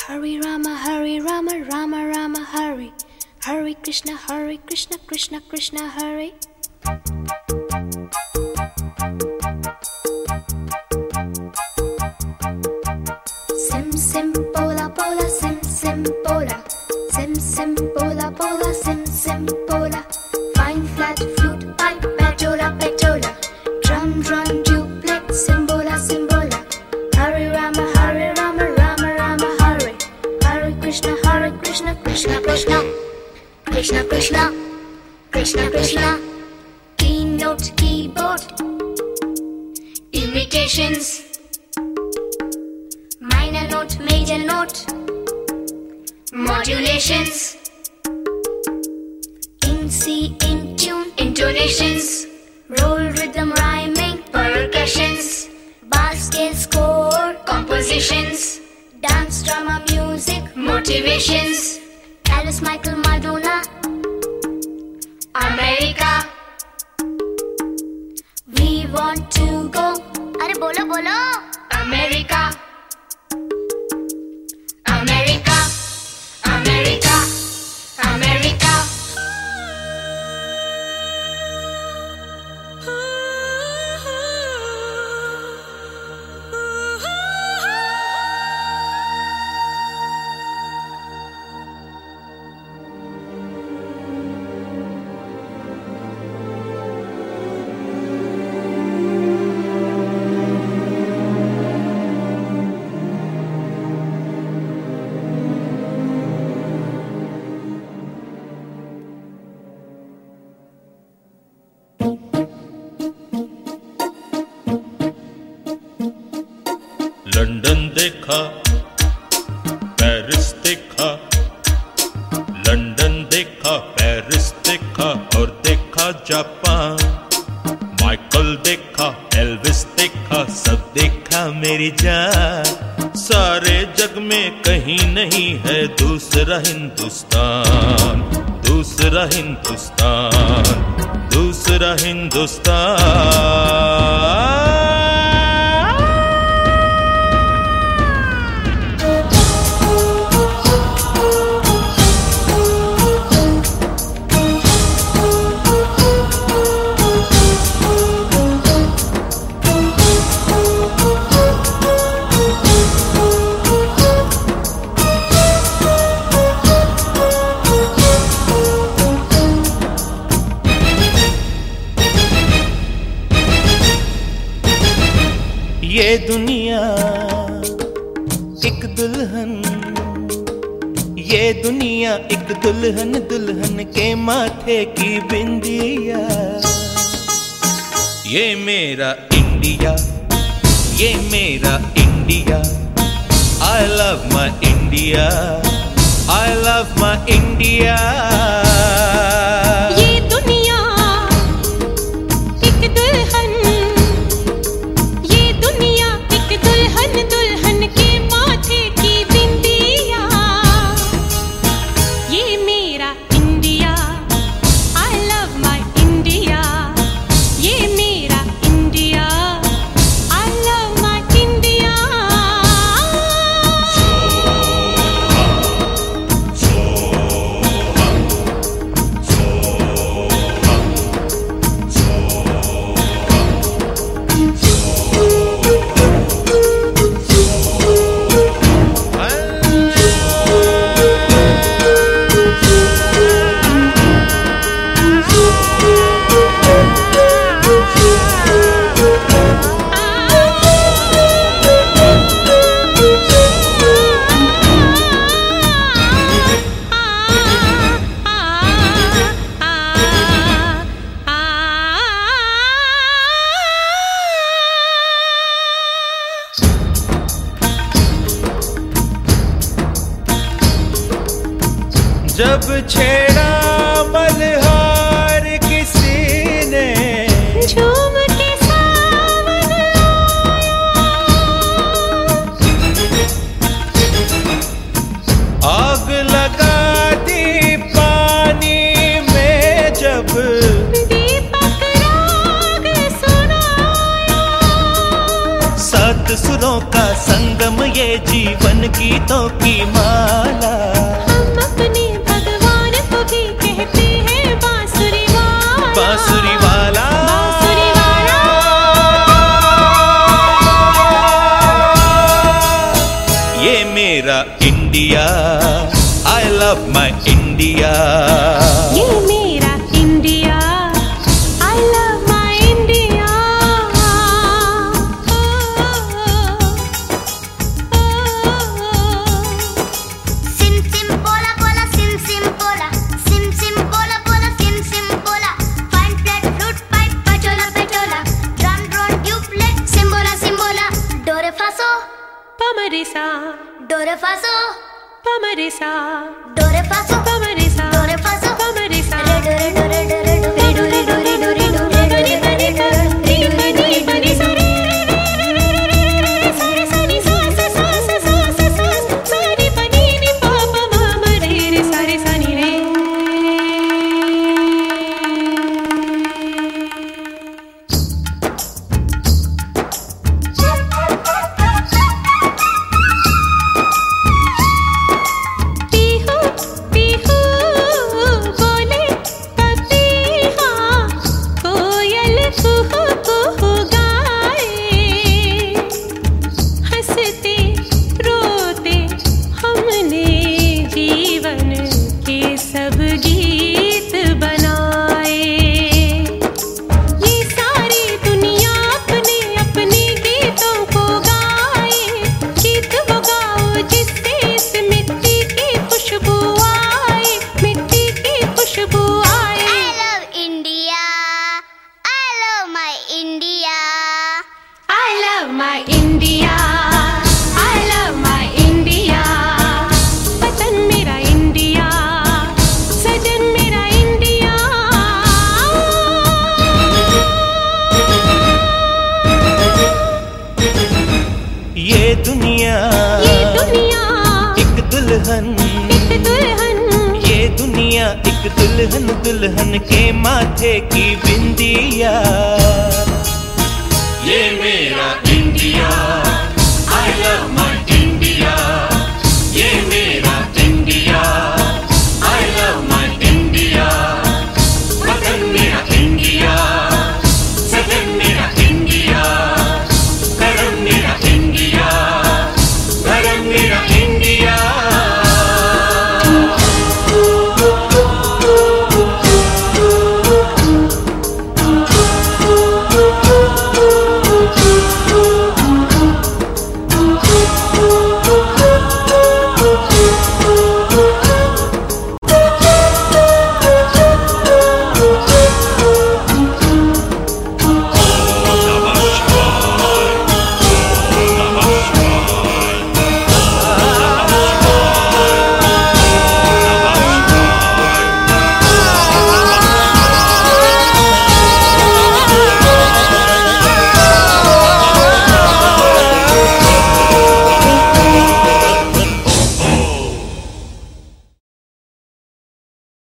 Hare Rama, Rama Rama Hare. Hare Krishna, Krishna Krishna Hare. Sim sim pola pola, sim sim pola. Sim sim pola pola, sim sim pola. Fine flat flute pipe, petola petola. Drum drum duplex, simbola simbola. Hare Rama, Rama Rama Hare. Hare Krishna, Krishna Krishna Krishna Krishna Krishna Krishna. Keynote keyboard, imitations. Minor note, major note, modulations. In C, in tune, intonations. Roll rhythm, rhyming, percussions. Bar scale, score, compositions. Dance, drama, music, motivations. Alice, Michael, Madonna, America. We want to go. Arey bolo bolo. America. America, America, America. London देखा, Paris देखा, London देखा, Paris देखा और देखा Japan. Michael देखा, Elvis देखा, सब देखा मेरी जान। सारे जग में कहीं नहीं है दूसरा हिंदुस्तान, दूसरा हिंदुस्तान, दूसरा हिंदुस्तान। ये दुनिया एक दुल्हन, ये दुनिया एक दुल्हन, दुल्हन के माथे की बिंदिया। ये मेरा इंडिया, ये मेरा India. I love my India, I love my India। जीवन गीतों की माला। हम अपने भगवान को भी कहते हैं बांसुरी वाला, बांसुरी वाला, बांसुरी वाला। ये मेरा India, I love my India। ये मेरा India, I love my India। Sim sim pola pola, sim sim pola, sim sim pola pola, sim sim pola. Fine flat flute pipe, pachola pachola, drum drone duplet, simbola simbola. Do re fa so, पमरिसा, do re fa so, पमरिसा, do re fa so, पमरिसा, do re fa so, पमरिसा। re do re do re do re do re do re do re do re do re do re do re do re do re do re। My India, I love my India। वतन मेरा India, सजन मेरा India. ये दुनिया, एक दुल्हन, एक दुल्हन। ये दुनिया एक दुल्हन, दुल्हन के माथे की बिंदिया। ये